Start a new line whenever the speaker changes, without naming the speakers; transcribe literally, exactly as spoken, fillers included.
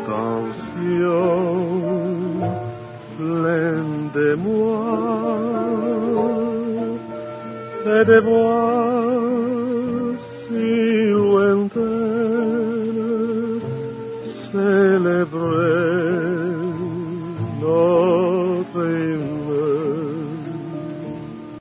tension, pleine d'émoi, et des voix si lointaines célébrer